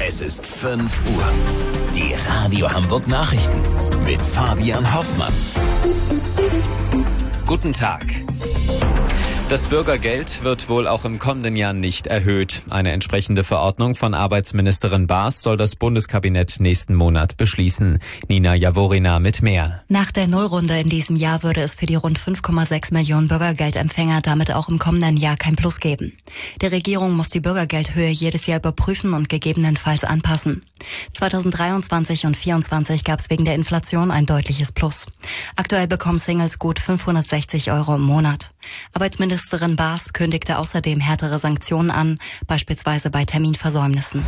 Es ist 5 Uhr. Die Radio Hamburg Nachrichten mit Fabian Hoffmann. Guten Tag. Das Bürgergeld wird wohl auch im kommenden Jahr nicht erhöht. Eine entsprechende Verordnung von Arbeitsministerin Baas soll das Bundeskabinett nächsten Monat beschließen. Nina Jaworina mit mehr. Nach der Nullrunde in diesem Jahr würde es für die rund 5,6 Millionen Bürgergeldempfänger damit auch im kommenden Jahr kein Plus geben. Die Regierung muss die Bürgergeldhöhe jedes Jahr überprüfen und gegebenenfalls anpassen. 2023 und 2024 gab es wegen der Inflation ein deutliches Plus. Aktuell bekommen Singles gut 560 € im Monat. Arbeitsministerin Baas kündigte außerdem härtere Sanktionen an, beispielsweise bei Terminversäumnissen.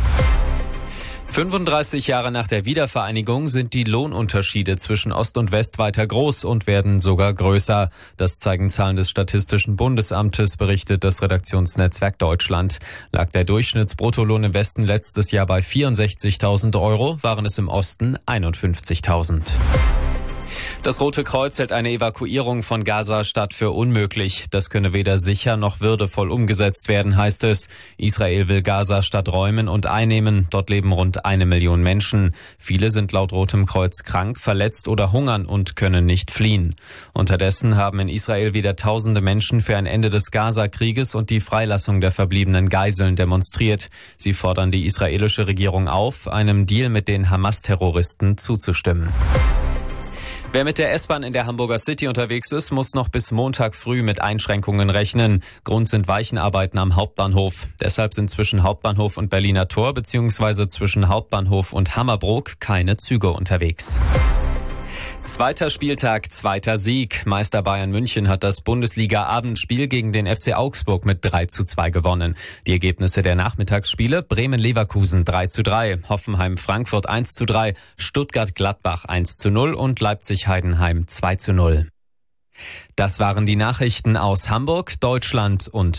35 Jahre nach der Wiedervereinigung sind die Lohnunterschiede zwischen Ost und West weiter groß und werden sogar größer. Das zeigen Zahlen des Statistischen Bundesamtes, berichtet das Redaktionsnetzwerk Deutschland. Lag der Durchschnittsbruttolohn im Westen letztes Jahr bei 64.000 €, waren es im Osten 51.000. Das Rote Kreuz hält eine Evakuierung von Gaza-Stadt für unmöglich. Das könne weder sicher noch würdevoll umgesetzt werden, heißt es. Israel will Gaza-Stadt räumen und einnehmen. Dort leben rund 1 Million Menschen. Viele sind laut Rotem Kreuz krank, verletzt oder hungern und können nicht fliehen. Unterdessen haben in Israel wieder tausende Menschen für ein Ende des Gaza-Krieges und die Freilassung der verbliebenen Geiseln demonstriert. Sie fordern die israelische Regierung auf, einem Deal mit den Hamas-Terroristen zuzustimmen. Wer mit der S-Bahn in der Hamburger City unterwegs ist, muss noch bis Montag früh mit Einschränkungen rechnen. Grund sind Weichenarbeiten am Hauptbahnhof. Deshalb sind zwischen Hauptbahnhof und Berliner Tor bzw. zwischen Hauptbahnhof und Hammerbrook keine Züge unterwegs. Zweiter Spieltag, zweiter Sieg. Meister Bayern München hat das Bundesliga-Abendspiel gegen den FC Augsburg mit 3:2 gewonnen. Die Ergebnisse der Nachmittagsspiele: Bremen-Leverkusen 3:3, Hoffenheim-Frankfurt 1:3, Stuttgart-Gladbach 1:0 und Leipzig-Heidenheim 2:0. Das waren die Nachrichten aus Hamburg, Deutschland und